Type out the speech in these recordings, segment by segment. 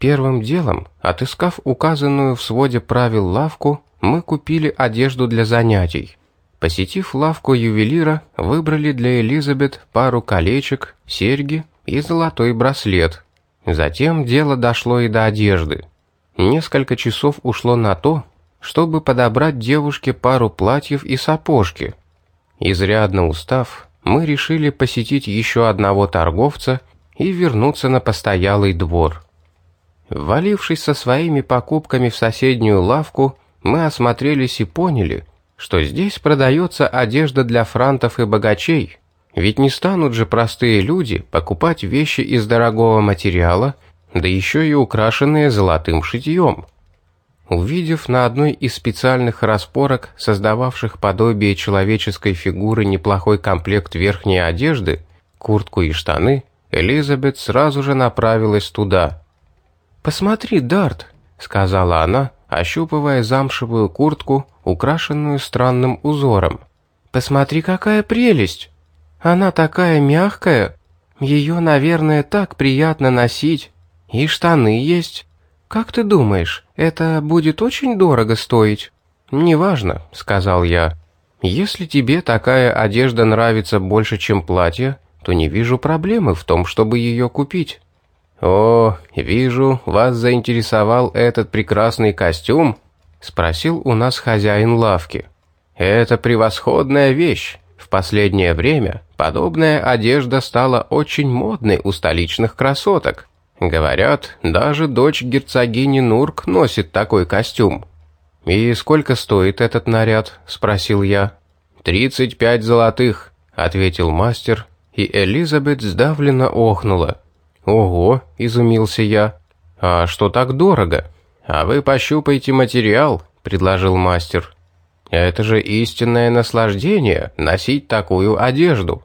Первым делом, отыскав указанную в своде правил лавку, мы купили одежду для занятий. Посетив лавку ювелира, выбрали для Элизабет пару колечек, серьги и золотой браслет. Затем дело дошло и до одежды. Несколько часов ушло на то, чтобы подобрать девушке пару платьев и сапожки. Изрядно устав, мы решили посетить еще одного торговца и вернуться на постоялый двор. Ввалившись со своими покупками в соседнюю лавку, мы осмотрелись и поняли, что здесь продается одежда для франтов и богачей, ведь не станут же простые люди покупать вещи из дорогого материала, да еще и украшенные золотым шитьем. Увидев на одной из специальных распорок, создававших подобие человеческой фигуры, неплохой комплект верхней одежды, куртку и штаны, Элизабет сразу же направилась туда. «Посмотри, Дарт», — сказала она, ощупывая замшевую куртку, украшенную странным узором. «Посмотри, какая прелесть! Она такая мягкая, ее, наверное, так приятно носить. И штаны есть. Как ты думаешь, это будет очень дорого стоить?» «Неважно», — сказал я. «Если тебе такая одежда нравится больше, чем платье, то не вижу проблемы в том, чтобы ее купить». «О, вижу, вас заинтересовал этот прекрасный костюм?» — спросил у нас хозяин лавки. «Это превосходная вещь. В последнее время подобная одежда стала очень модной у столичных красоток. Говорят, даже дочь герцогини Нурк носит такой костюм». «И сколько стоит этот наряд?» — спросил я. 35 золотых», — ответил мастер, и Элизабет сдавленно охнула. «Ого», — изумился я. «А что так дорого?» «А вы пощупайте материал», — предложил мастер. «Это же истинное наслаждение носить такую одежду».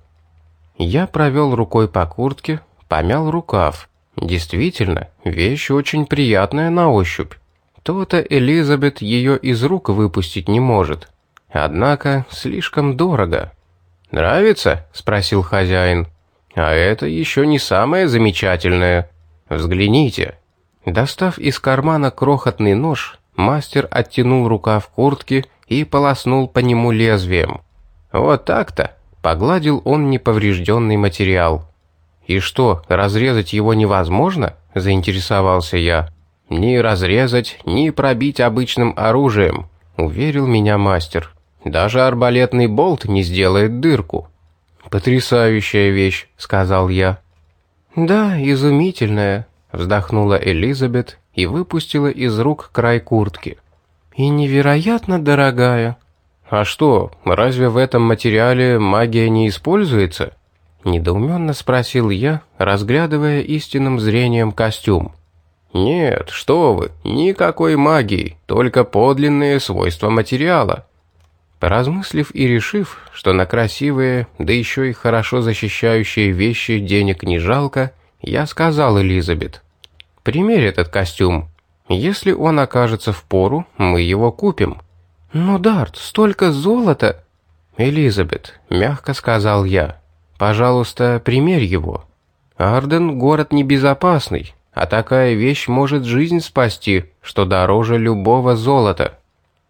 Я провел рукой по куртке, помял рукав. Действительно, вещь очень приятная на ощупь. То-то Элизабет ее из рук выпустить не может. Однако слишком дорого. «Нравится?» — спросил хозяин. «А это еще не самое замечательное. Взгляните». Достав из кармана крохотный нож, мастер оттянул рукав куртки и полоснул по нему лезвием. «Вот так-то», — погладил он неповрежденный материал. «И что, разрезать его невозможно?» — заинтересовался я. «Ни разрезать, ни пробить обычным оружием», — уверил меня мастер. «Даже арбалетный болт не сделает дырку». «Потрясающая вещь», — сказал я. «Да, изумительная», — вздохнула Элизабет и выпустила из рук край куртки. «И невероятно дорогая». «А что, разве в этом материале магия не используется?» — недоуменно спросил я, разглядывая истинным зрением костюм. «Нет, что вы, никакой магии, только подлинные свойства материала». Поразмыслив и решив, что на красивые, да еще и хорошо защищающие вещи денег не жалко, я сказал Элизабет: «Примерь этот костюм. Если он окажется впору, мы его купим». «Но, Дарт, столько золота!» «Элизабет», — мягко сказал я, — «пожалуйста, примерь его. Арден — город небезопасный, а такая вещь может жизнь спасти, что дороже любого золота».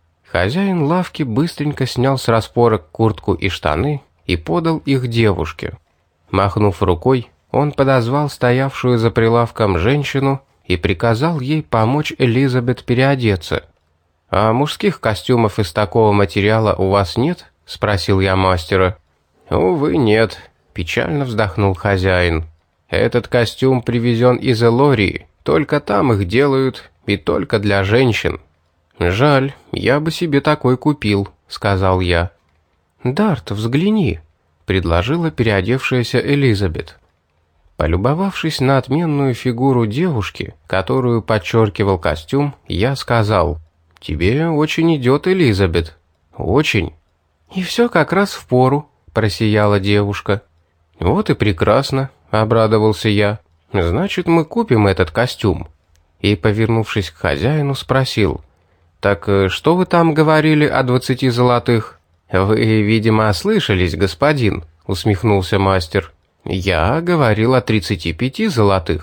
Хозяин лавки быстренько снял с распорок куртку и штаны и подал их девушке. Махнув рукой, он подозвал стоявшую за прилавком женщину и приказал ей помочь Элизабет переодеться. «А мужских костюмов из такого материала у вас нет?» — спросил я мастера. «Увы, нет», — печально вздохнул хозяин. «Этот костюм привезен из Элории, только там их делают и только для женщин». «Жаль, я бы себе такой купил», — сказал я. «Дарт, взгляни», — предложила переодевшаяся Элизабет. Полюбовавшись на отменную фигуру девушки, которую подчеркивал костюм, я сказал: «Тебе очень идет, Элизабет. Очень». «И все как раз впору», — просияла девушка. «Вот и прекрасно», — обрадовался я. «Значит, мы купим этот костюм». И, повернувшись к хозяину, спросил: «Так что вы там говорили о 20 золотых?» «Вы, видимо, ослышались, господин», — усмехнулся мастер. «Я говорил о 35 золотых».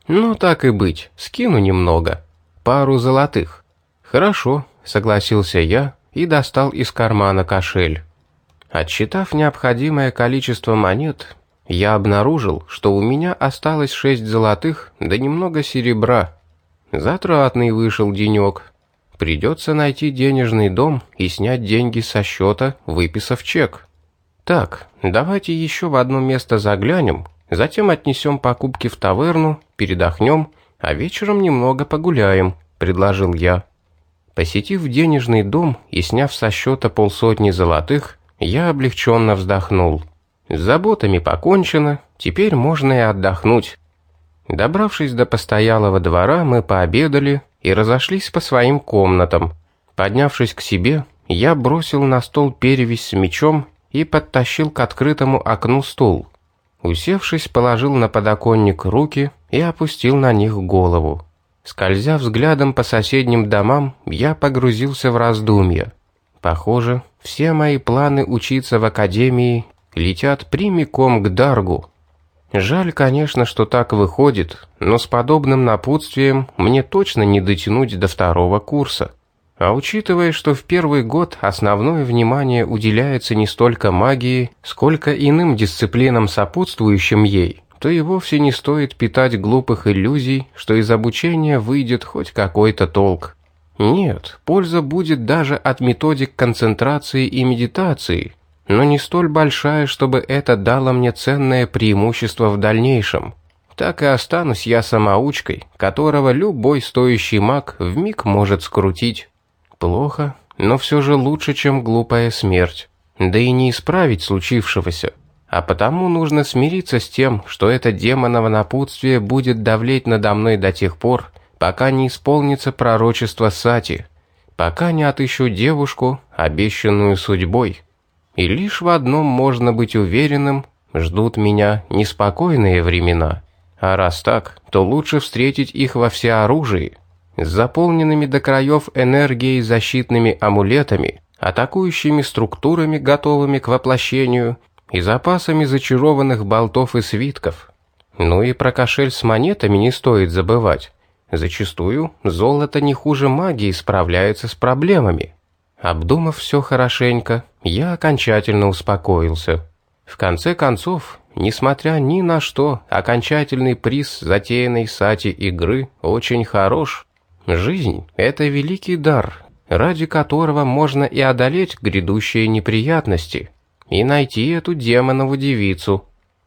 Ну, так и быть, скину немного. Пару золотых. Хорошо, согласился я и достал из кармана кошель. Отсчитав необходимое количество монет, я обнаружил, что у меня осталось 6 золотых да немного серебра. Затратный вышел денек. Придется найти денежный дом и снять деньги со счета, выписав чек. Так, давайте еще в одно место заглянем, затем отнесем покупки в таверну, передохнем, а вечером немного погуляем, предложил я. Посетив денежный дом и сняв со счета 50 золотых, я облегченно вздохнул. С заботами покончено, теперь можно и отдохнуть. Добравшись до постоялого двора, мы пообедали и разошлись по своим комнатам. Поднявшись к себе, я бросил на стол перевязь с мечом и подтащил к открытому окну стул. Усевшись, положил на подоконник руки и опустил на них голову. Скользя взглядом по соседним домам, я погрузился в раздумья. Похоже, все мои планы учиться в академии летят прямиком к Даргу. Жаль, конечно, что так выходит, но с подобным напутствием мне точно не дотянуть до 2-го курса. А учитывая, что в первый год основное внимание уделяется не столько магии, сколько иным дисциплинам, сопутствующим ей, то и вовсе не стоит питать глупых иллюзий, что из обучения выйдет хоть какой-то толк. Нет, польза будет даже от методик концентрации и медитации, но не столь большая, чтобы это дало мне ценное преимущество в дальнейшем. Так и останусь я самоучкой, которого любой стоящий маг вмиг может скрутить. Плохо, но все же лучше, чем глупая смерть. Да и не исправить случившегося. А потому нужно смириться с тем, что это демоново напутствие будет давлеть надо мной до тех пор, пока не исполнится пророчество Сати, пока не отыщу девушку, обещанную судьбой. И лишь в одном можно быть уверенным: ждут меня неспокойные времена. А раз так, то лучше встретить их во всеоружии, с заполненными до краев энергией защитными амулетами, атакующими структурами, готовыми к воплощению, и запасами зачарованных болтов и свитков. Ну и про кошель с монетами не стоит забывать. Зачастую золото не хуже магии справляется с проблемами. Обдумав все хорошенько, я окончательно успокоился. В конце концов, несмотря ни на что, окончательный приз затеянной Сати игры очень хорош. Жизнь — это великий дар, ради которого можно и одолеть грядущие неприятности, и найти эту демонову девицу.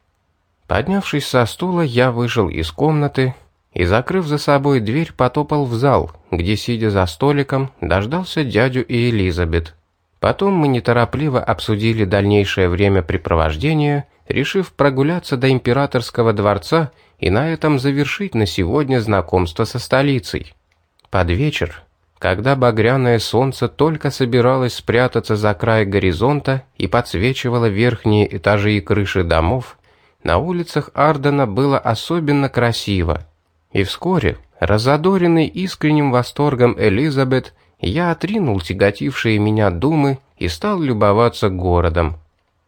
Поднявшись со стула, я вышел из комнаты и, закрыв за собой дверь, потопал в зал, где, сидя за столиком, дождался дядю и Элизабет. Потом мы неторопливо обсудили дальнейшее времяпрепровождение, решив прогуляться до императорского дворца и на этом завершить на сегодня знакомство со столицей. Под вечер, когда багряное солнце только собиралось спрятаться за край горизонта и подсвечивало верхние этажи и крыши домов, на улицах Ардена было особенно красиво. И вскоре, разодоренный искренним восторгом Элизабет, я отринул тяготившие меня думы и стал любоваться городом.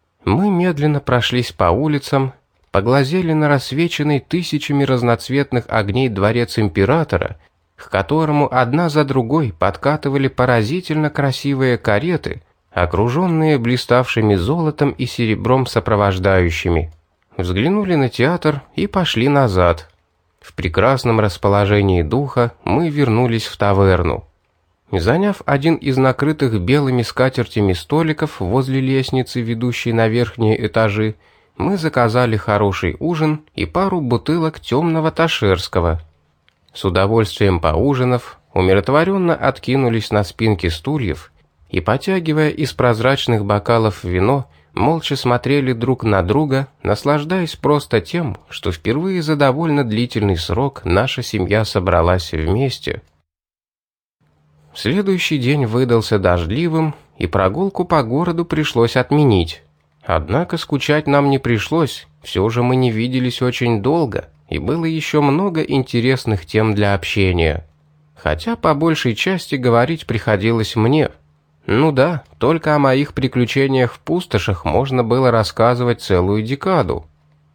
Мы медленно прошлись по улицам, поглазели на рассвеченный тысячами разноцветных огней дворец императора, к которому одна за другой подкатывали поразительно красивые кареты, окруженные блиставшими золотом и серебром сопровождающими. Взглянули на театр и пошли назад. В прекрасном расположении духа мы вернулись в таверну. Заняв один из накрытых белыми скатертями столиков возле лестницы, ведущей на верхние этажи, мы заказали хороший ужин и пару бутылок темного ташерского. С удовольствием поужинав, умиротворенно откинулись на спинки стульев и, потягивая из прозрачных бокалов вино, молча смотрели друг на друга, наслаждаясь просто тем, что впервые за довольно длительный срок наша семья собралась вместе. Следующий день выдался дождливым, и прогулку по городу пришлось отменить. Однако скучать нам не пришлось, все же мы не виделись очень долго, и было еще много интересных тем для общения. Хотя по большей части говорить приходилось мне. Ну да, только о моих приключениях в пустошах можно было рассказывать целую декаду.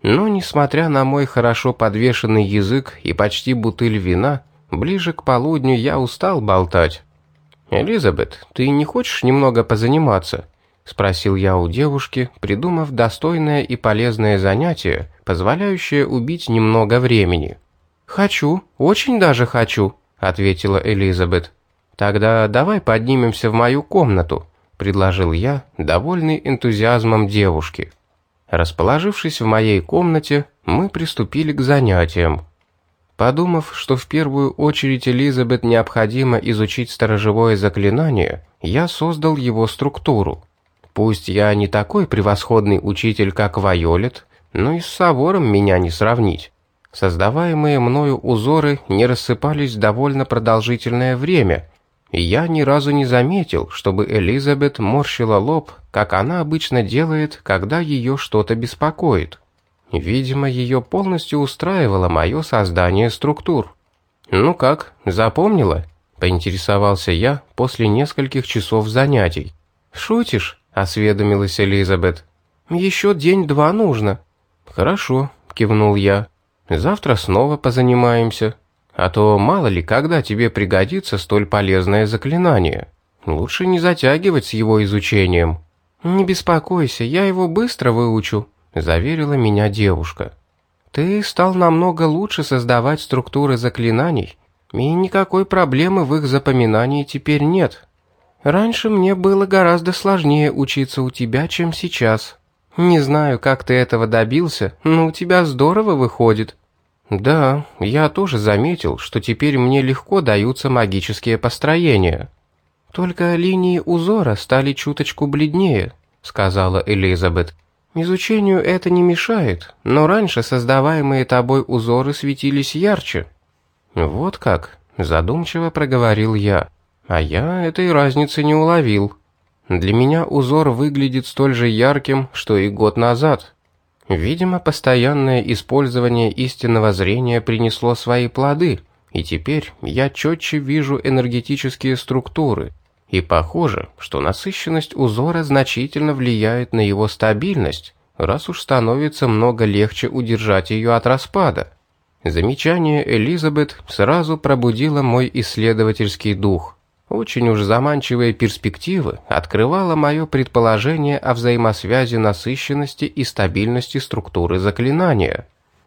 Но, несмотря на мой хорошо подвешенный язык и почти бутыль вина, ближе к полудню я устал болтать. «Элизабет, ты не хочешь немного позаниматься?» — спросил я у девушки, придумав достойное и полезное занятие, позволяющее убить немного времени. «Хочу, очень даже хочу», — ответила Элизабет. «Тогда давай поднимемся в мою комнату», — предложил я, довольный энтузиазмом девушки. Расположившись в моей комнате, мы приступили к занятиям. Подумав, что в первую очередь Элизабет необходимо изучить сторожевое заклинание, я создал его структуру. Пусть я не такой превосходный учитель, как Вайолет, но и с Савором меня не сравнить. Создаваемые мною узоры не рассыпались довольно продолжительное время, и я ни разу не заметил, чтобы Элизабет морщила лоб, как она обычно делает, когда ее что-то беспокоит. Видимо, ее полностью устраивало мое создание структур. «Ну как, запомнила?» — поинтересовался я после нескольких часов занятий. «Шутишь?» — осведомилась Элизабет. «Еще день-два нужно». «Хорошо», — кивнул я. «Завтра снова позанимаемся. А то мало ли, когда тебе пригодится столь полезное заклинание. Лучше не затягивать с его изучением». «Не беспокойся, я его быстро выучу», — заверила меня девушка. «Ты стал намного лучше создавать структуры заклинаний, и никакой проблемы в их запоминании теперь нет. Раньше мне было гораздо сложнее учиться у тебя, чем сейчас. Не знаю, как ты этого добился, но у тебя здорово выходит». «Да, я тоже заметил, что теперь мне легко даются магические построения». «Только линии узора стали чуточку бледнее», — сказала Элизабет. «Изучению это не мешает, но раньше создаваемые тобой узоры светились ярче». «Вот как», — задумчиво проговорил я, а я этой разницы не уловил. Для меня узор выглядит столь же ярким, что и год назад. Видимо, постоянное использование истинного зрения принесло свои плоды, и теперь я четче вижу энергетические структуры. И похоже, что насыщенность узора значительно влияет на его стабильность, раз уж становится много легче удержать ее от распада. Замечание Элизабет сразу пробудило мой исследовательский дух. Очень уж заманчивые перспективы открывало мое предположение о взаимосвязи насыщенности и стабильности структуры заклинания.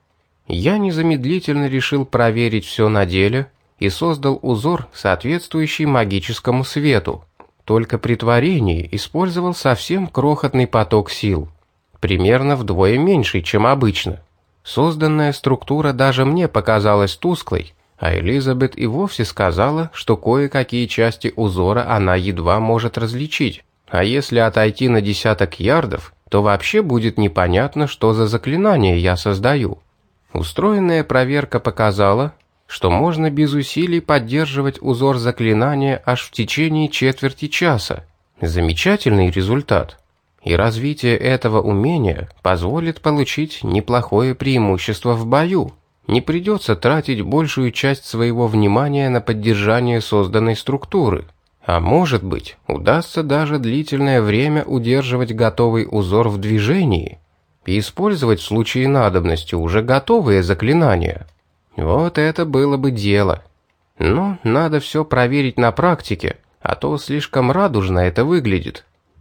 Я незамедлительно решил проверить все на деле и создал узор, соответствующий магическому свету. Только при творении использовал совсем крохотный поток сил, примерно вдвое меньший, чем обычно. Созданная структура даже мне показалась тусклой, а Элизабет и вовсе сказала, что кое-какие части узора она едва может различить, а если отойти на десяток ярдов, то вообще будет непонятно, что за заклинание я создаю. Устроенная проверка показала, что можно без усилий поддерживать узор заклинания аж в течение четверти часа. Замечательный результат. И развитие этого умения позволит получить неплохое преимущество в бою. Не придется тратить большую часть своего внимания на поддержание созданной структуры. А может быть, удастся даже длительное время удерживать готовый узор в движении и использовать в случае надобности уже готовые заклинания. Вот это было бы дело. Но надо все проверить на практике, а то слишком радужно это выглядит.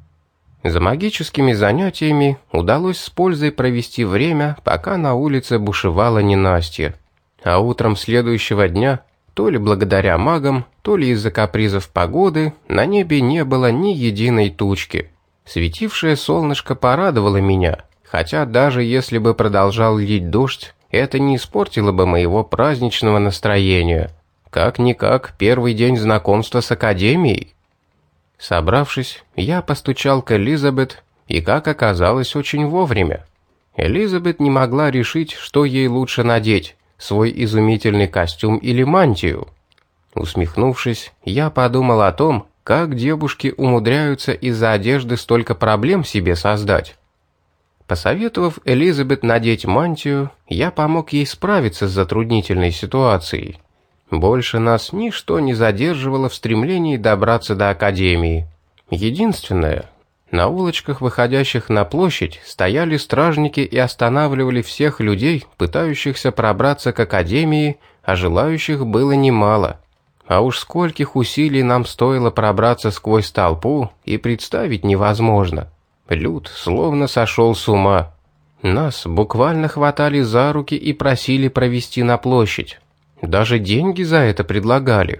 За магическими занятиями удалось с пользой провести время, пока на улице бушевало ненастье. А утром следующего дня, то ли благодаря магам, то ли из-за капризов погоды, на небе не было ни единой тучки. Светившее солнышко порадовало меня, хотя даже если бы продолжал лить дождь, это не испортило бы моего праздничного настроения. Как-никак первый день знакомства с Академией. Собравшись, я постучал к Элизабет, и, как оказалось, очень вовремя. Элизабет не могла решить, что ей лучше надеть, свой изумительный костюм или мантию. Усмехнувшись, я подумал о том, как девушки умудряются из-за одежды столько проблем себе создать. Посоветовав Элизабет надеть мантию, я помог ей справиться с затруднительной ситуацией. Больше нас ничто не задерживало в стремлении добраться до Академии. Единственное, На улочках, выходящих на площадь, стояли стражники и останавливали всех людей, пытающихся пробраться к академии, а желающих было немало. А уж скольких усилий нам стоило пробраться сквозь толпу, и представить невозможно. Люд словно сошел с ума. Нас буквально хватали за руки и просили провести на площадь. Даже деньги за это предлагали.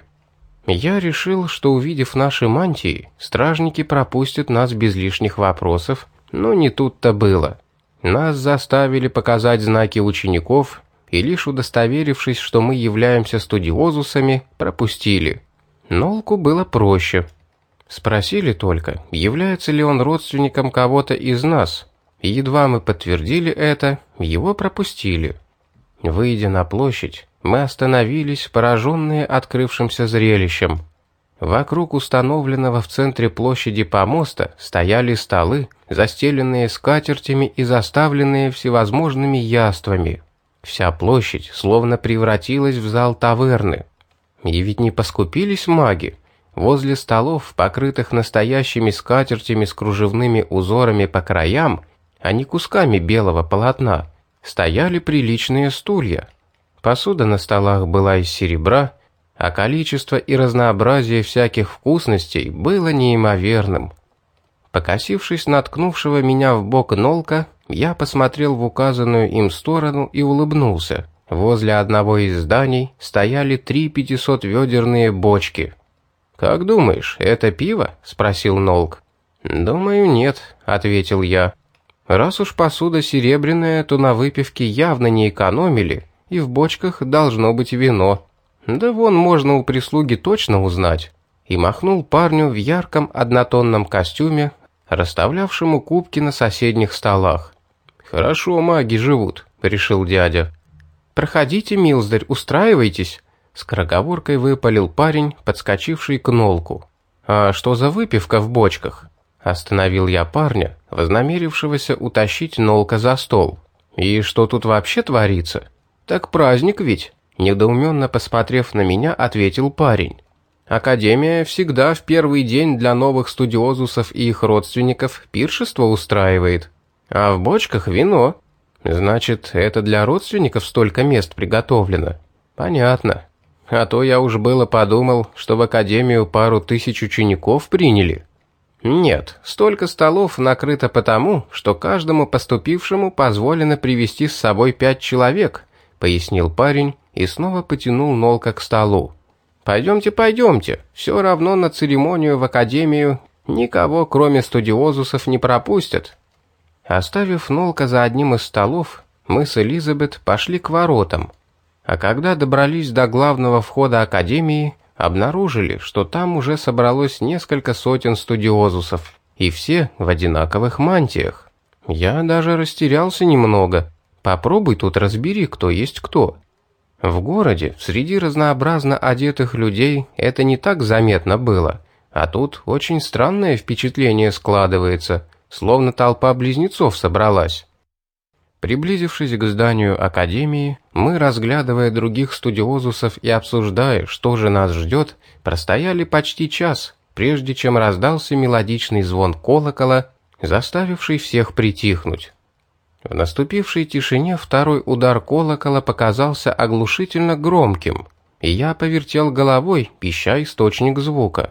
Я решил, что, увидев наши мантии, стражники пропустят нас без лишних вопросов, но не тут-то было. Нас заставили показать знаки учеников, и лишь удостоверившись, что мы являемся студиозусами, пропустили. Нолку было проще. Спросили только, является ли он родственником кого-то из нас. И едва мы подтвердили это, его пропустили. Выйдя на площадь, мы остановились, пораженные открывшимся зрелищем. Вокруг установленного в центре площади помоста стояли столы, застеленные скатертями и заставленные всевозможными яствами. Вся площадь словно превратилась в зал таверны. И ведь не поскупились маги. Возле столов, покрытых настоящими скатертями с кружевными узорами по краям, а не кусками белого полотна, стояли приличные стулья. Посуда на столах была из серебра, а количество и разнообразие всяких вкусностей было неимоверным. Покосившись на ткнувшего меня в бок Нолка, я посмотрел в указанную им сторону и улыбнулся. Возле одного из зданий стояли 3 500-ведерные бочки. «Как думаешь, это пиво?» — спросил Нолк. «Думаю, нет», — ответил я. «Раз уж посуда серебряная, то на выпивке явно не экономили, и в бочках должно быть вино. Да вон можно у прислуги точно узнать». И махнул парню в ярком однотонном костюме, расставлявшему кубки на соседних столах. «Хорошо маги живут», — решил дядя. «Проходите, милздарь, устраивайтесь», — скороговоркой выпалил парень, подскочивший к Нолку. «А что за выпивка в бочках?» Остановил я парня, вознамерившегося утащить Нолка за стол. «И что тут вообще творится?» «Так праздник ведь», — недоуменно посмотрев на меня, ответил парень. «Академия всегда в первый день для новых студиозусов и их родственников пиршество устраивает. А в бочках вино. Значит, это для родственников столько мест приготовлено. Понятно. А то я уж было подумал, что в академию пару тысяч учеников приняли. Нет, столько столов накрыто потому, что каждому поступившему позволено привести с собой 5 человек», — пояснил парень и снова потянул Нолка к столу. «Пойдемте, пойдемте, все равно на церемонию в академию никого, кроме студиозусов, не пропустят». Оставив Нолка за одним из столов, мы с Элизабет пошли к воротам. А когда добрались до главного входа академии, обнаружили, что там уже собралось несколько сотен студиозусов, и все в одинаковых мантиях. Я даже растерялся немного. Попробуй тут разбери, кто есть кто. В городе, среди разнообразно одетых людей, это не так заметно было, а тут очень странное впечатление складывается, словно толпа близнецов собралась. Приблизившись к зданию академии, мы, разглядывая других студиозусов и обсуждая, что же нас ждет, простояли почти час, прежде чем раздался мелодичный звон колокола, заставивший всех притихнуть. В наступившей тишине второй удар колокола показался оглушительно громким, и я повертел головой, ища источник звука.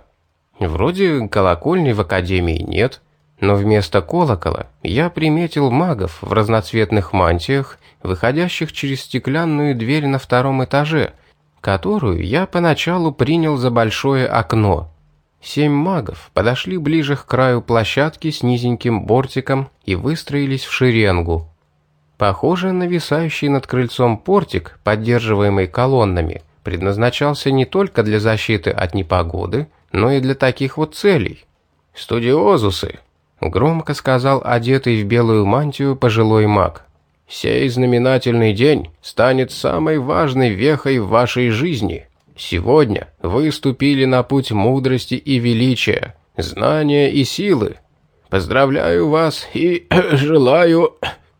Вроде колокольни в академии нет, но вместо колокола я приметил магов в разноцветных мантиях, выходящих через стеклянную дверь на 2-м этаже, которую я поначалу принял за большое окно. 7 магов подошли ближе к краю площадки с низеньким бортиком и выстроились в шеренгу. Похоже, нависающий над крыльцом портик, поддерживаемый колоннами, предназначался не только для защиты от непогоды, но и для таких вот целей. «Студиозусы», — громко сказал одетый в белую мантию пожилой маг, «сей знаменательный день станет самой важной вехой в вашей жизни. Сегодня вы ступили на путь мудрости и величия, знания и силы. Поздравляю вас и желаю...»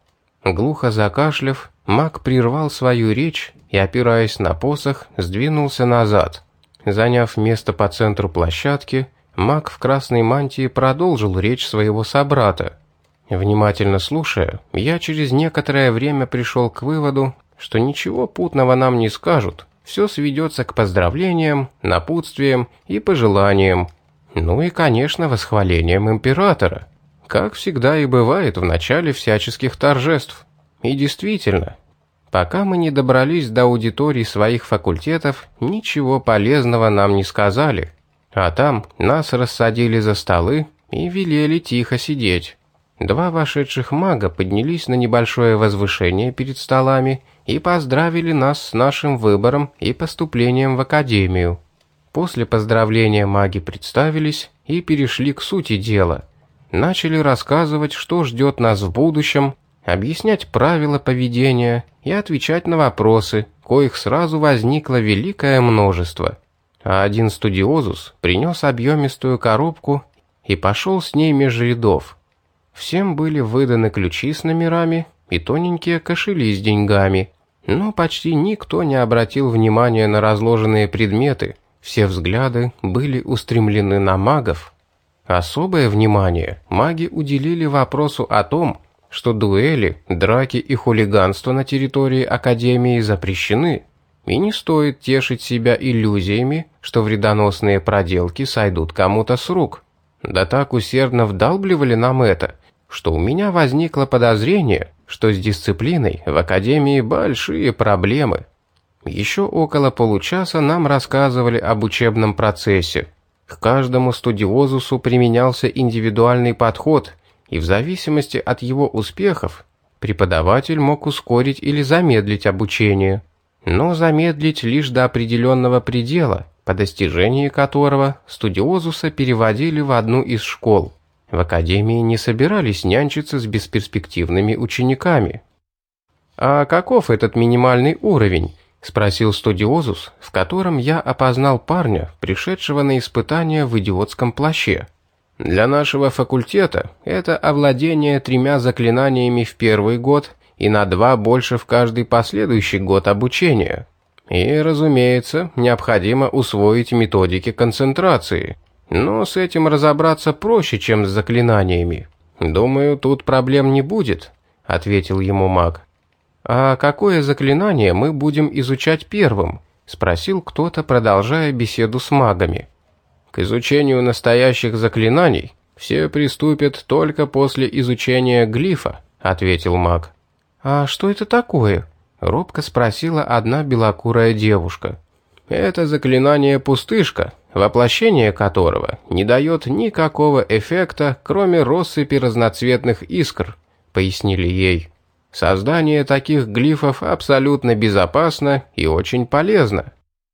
Глухо закашляв, маг прервал свою речь и, опираясь на посох, сдвинулся назад. Заняв место по центру площадки, Маг в красной мантии продолжил речь своего собрата. Внимательно слушая, я через некоторое время пришел к выводу, что ничего путного нам не скажут. Все сведется к поздравлениям, напутствиям и пожеланиям. Ну и, конечно, восхвалением императора. Как всегда и бывает в начале всяческих торжеств. И действительно, пока мы не добрались до аудиторий своих факультетов, ничего полезного нам не сказали. А там нас рассадили за столы и велели тихо сидеть. Два вошедших мага поднялись на небольшое возвышение перед столами и поздравили нас с нашим выбором и поступлением в академию. После поздравления маги представились и перешли к сути дела. Начали рассказывать, что ждет нас в будущем, объяснять правила поведения и отвечать на вопросы, коих сразу возникло великое множество. А один студиозус принес объемистую коробку и пошел с ней меж рядов. Всем были выданы ключи с номерами и тоненькие кошели с деньгами, но почти никто не обратил внимания на разложенные предметы, все взгляды были устремлены на магов. Особое внимание маги уделили вопросу о том, что дуэли, драки и хулиганство на территории Академии запрещены, и не стоит тешить себя иллюзиями, что вредоносные проделки сойдут кому-то с рук. Да так усердно вдалбливали нам это, что у меня возникло подозрение, что с дисциплиной в Академии большие проблемы. Еще около получаса нам рассказывали об учебном процессе. К каждому студиозусу применялся индивидуальный подход, и в зависимости от его успехов преподаватель мог ускорить или замедлить обучение. Но замедлить лишь до определенного предела, по достижении которого студиозуса переводили в одну из школ. В академии не собирались нянчиться с бесперспективными учениками. «А каков этот минимальный уровень?» – спросил студиозус, в котором я опознал парня, пришедшего на испытание в идиотском плаще. «Для нашего факультета это овладение 3 заклинаниями в первый год и на 2 больше в каждый последующий год обучения. И, разумеется, необходимо усвоить методики концентрации. Но с этим разобраться проще, чем с заклинаниями. Думаю, тут проблем не будет», — ответил ему маг. «А какое заклинание мы будем изучать первым?» — спросил кто-то, продолжая беседу с магами. «К изучению настоящих заклинаний все приступят только после изучения глифа», — ответил маг. «А что это такое?» — робко спросила одна белокурая девушка. «Это заклинание «Пустышка», воплощение которого не дает никакого эффекта, кроме россыпи разноцветных искр», — пояснили ей. «Создание таких глифов абсолютно безопасно и очень полезно».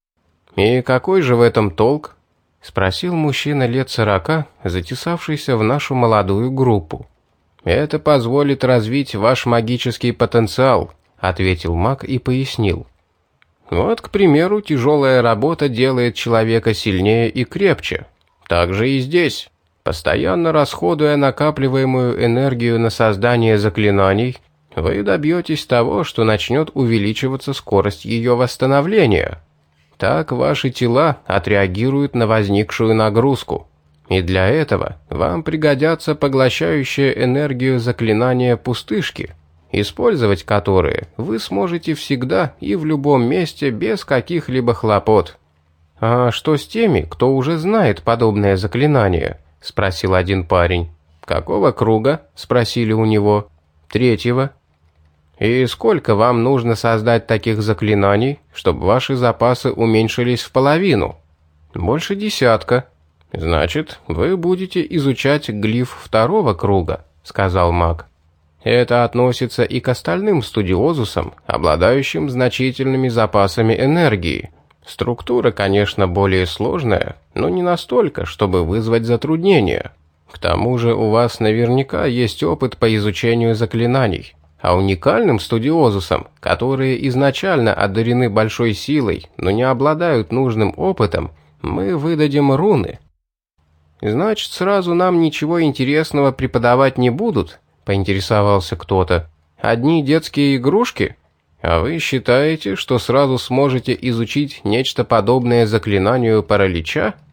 «И какой же в этом толк?» — спросил мужчина лет 40, затесавшийся в нашу молодую группу. «Это позволит развить ваш магический потенциал», — ответил маг и пояснил. «Вот, к примеру, тяжелая работа делает человека сильнее и крепче. Так же и здесь. Постоянно расходуя накапливаемую энергию на создание заклинаний, вы добьетесь того, что начнет увеличиваться скорость ее восстановления. Так ваши тела отреагируют на возникшую нагрузку. И для этого вам пригодятся поглощающие энергию заклинания «Пустышки», использовать которые вы сможете всегда и в любом месте без каких-либо хлопот». «А что с теми, кто уже знает подобное заклинание?» — спросил один парень. «Какого круга?» — спросили у него. «3-го». «И сколько вам нужно создать таких заклинаний, чтобы ваши запасы уменьшились в половину?» «Больше 10. «Значит, вы будете изучать глиф 2-го круга», — сказал маг. «Это относится и к остальным студиозусам, обладающим значительными запасами энергии. Структура, конечно, более сложная, но не настолько, чтобы вызвать затруднения. К тому же у вас наверняка есть опыт по изучению заклинаний, а уникальным студиозусам, которые изначально одарены большой силой, но не обладают нужным опытом, мы выдадим руны». «Значит, сразу нам ничего интересного преподавать не будут?» — поинтересовался кто-то. «Одни детские игрушки? А вы считаете, что сразу сможете изучить нечто подобное заклинанию паралича?»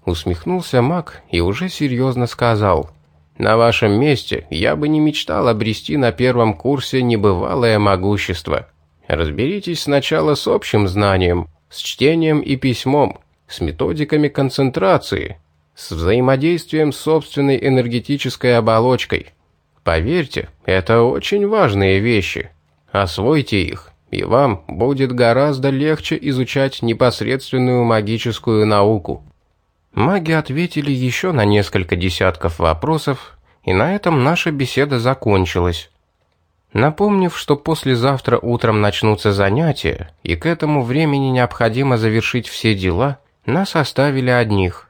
Усмехнулся маг и уже серьезно сказал: «На вашем месте я бы не мечтал обрести на первом курсе небывалое могущество. Разберитесь сначала с общим знанием, с чтением и письмом, с методиками концентрации, с взаимодействием с собственной энергетической оболочкой. Поверьте, это очень важные вещи. Освойте их, и вам будет гораздо легче изучать непосредственную магическую науку». Маги ответили еще на несколько десятков вопросов, и на этом наша беседа закончилась. Напомнив, что послезавтра утром начнутся занятия, и к этому времени необходимо завершить все дела, нас оставили одних.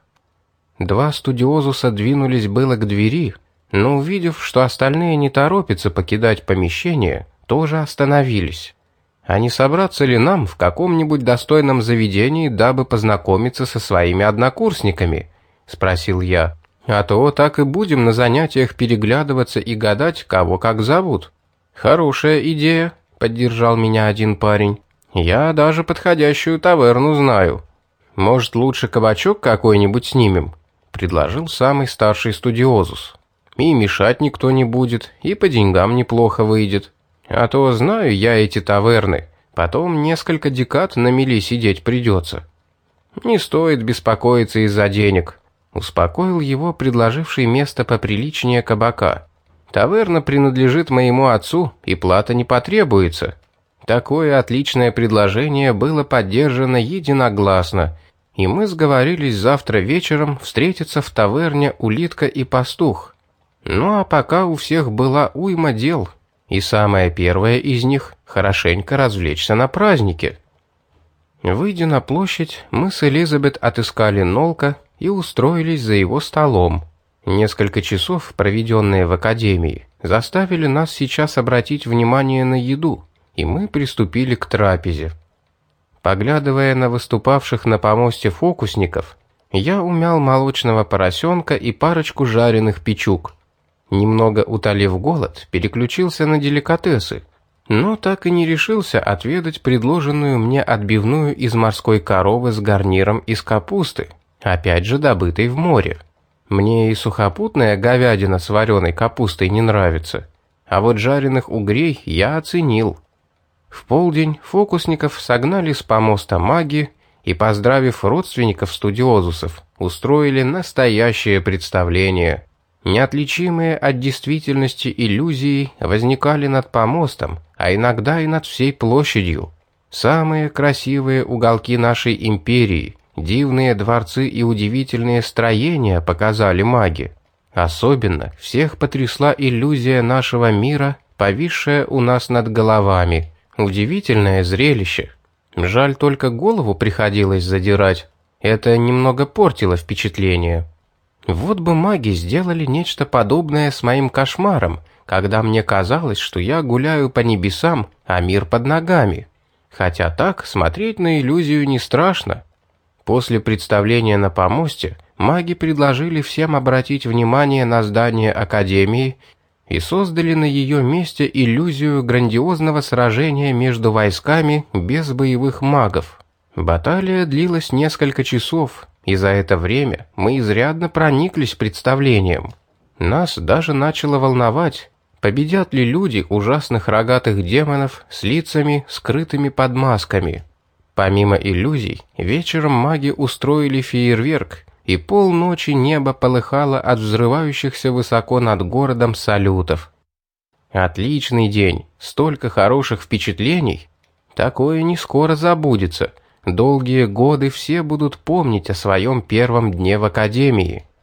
Два студиозуса двинулись было к двери, но увидев, что остальные не торопятся покидать помещение, тоже остановились. А не собраться ли нам в каком-нибудь достойном заведении, дабы познакомиться со своими однокурсниками? Спросил я. А то так и будем на занятиях переглядываться и гадать, кого как зовут. Хорошая идея, поддержал меня один парень. Я даже подходящую таверну знаю. Может, лучше кабачок какой-нибудь снимем? Предложил самый старший студиозус. И мешать никто не будет, и по деньгам неплохо выйдет. А то знаю я эти таверны, потом несколько декад на мели сидеть придется. Не стоит беспокоиться из-за денег, успокоил его предложивший место поприличнее кабака. Таверна принадлежит моему отцу, и плата не потребуется. Такое отличное предложение было поддержано единогласно, и мы сговорились завтра вечером встретиться в таверне «Улитка и пастух». Ну а пока у всех была уйма дел, и самое первое из них – хорошенько развлечься на празднике. Выйдя на площадь, мы с Элизабет отыскали Нолка и устроились за его столом. Несколько часов, проведенные в академии, заставили нас сейчас обратить внимание на еду, и мы приступили к трапезе. Поглядывая на выступавших на помосте фокусников, я умял молочного поросенка и парочку жареных печук. Немного утолив голод, переключился на деликатесы, но так и не решился отведать предложенную мне отбивную из морской коровы с гарниром из капусты, опять же добытой в море. Мне и сухопутная говядина с вареной капустой не нравится, а вот жареных угрей я оценил. В полдень фокусников согнали с помоста маги и, поздравив родственников студиозусов, устроили настоящее представление. Неотличимые от действительности иллюзии возникали над помостом, а иногда и над всей площадью. Самые красивые уголки нашей империи, дивные дворцы и удивительные строения показали маги. Особенно всех потрясла иллюзия нашего мира, повисшая у нас над головами. Удивительное зрелище. Жаль, только голову приходилось задирать. Это немного портило впечатление. Вот бы маги сделали нечто подобное с моим кошмаром, когда мне казалось, что я гуляю по небесам, а мир под ногами. Хотя так смотреть на иллюзию не страшно. После представления на помосте маги предложили всем обратить внимание на здание Академии и создали на ее месте иллюзию грандиозного сражения между войсками без боевых магов. Баталия длилась несколько часов, и за это время мы изрядно прониклись представлением. Нас даже начало волновать, победят ли люди ужасных рогатых демонов с лицами, скрытыми под масками. Помимо иллюзий, вечером маги устроили фейерверк, и полночи небо полыхало от взрывающихся высоко над городом салютов. Отличный день, столько хороших впечатлений. Такое не скоро забудется. Долгие годы все будут помнить о своем первом дне в академии.